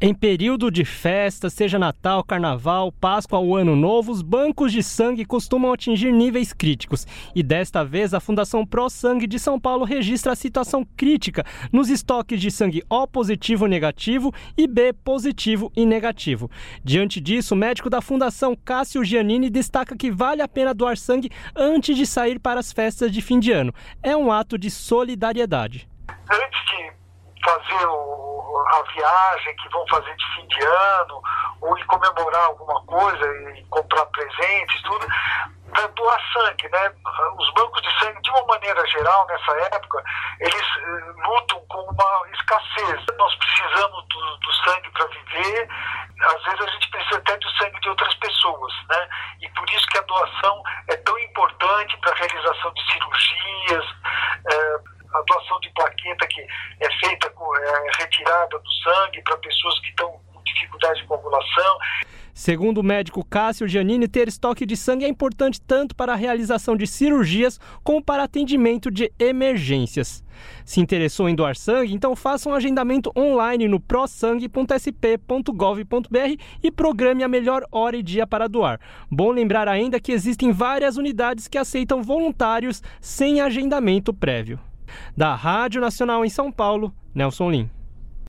Em período de festa, seja Natal, Carnaval, Páscoa ou Ano Novo, os bancos de sangue costumam atingir níveis críticos. E desta vez, a Fundação Pro Sangue de São Paulo registra a situação crítica nos estoques de sangue O positivo negativo e B positivo e negativo. Diante disso, o médico da Fundação, Cássio Giannini, destaca que vale a pena doar sangue antes de sair para as festas de fim de ano. É um ato de solidariedade. Antes de fazer a viagem que vão fazer de fim de ano, ou em comemorar alguma coisa e comprar presentes, tudo, para doar sangue, né? Os bancos de sangue, de uma maneira geral, nessa época, eles lutam com uma escassez. Nós precisamos do sangue para viver, às vezes a gente precisa até do sangue de outras pessoas, né? E por isso que a doação é tão importante para a realização de cirurgias, a doação de plaqueta que é feita, retirada do sangue para pessoas que estão com dificuldade de coagulação. Segundo o médico Cássio Giannini, ter estoque de sangue é importante tanto para a realização de cirurgias como para atendimento de emergências. Se interessou em doar sangue, então faça um agendamento online no prosangue.sp.gov.br e programe a melhor hora e dia para doar. Bom lembrar ainda que existem várias unidades que aceitam voluntários sem agendamento prévio. Da Rádio Nacional em São Paulo, Nelson Lim.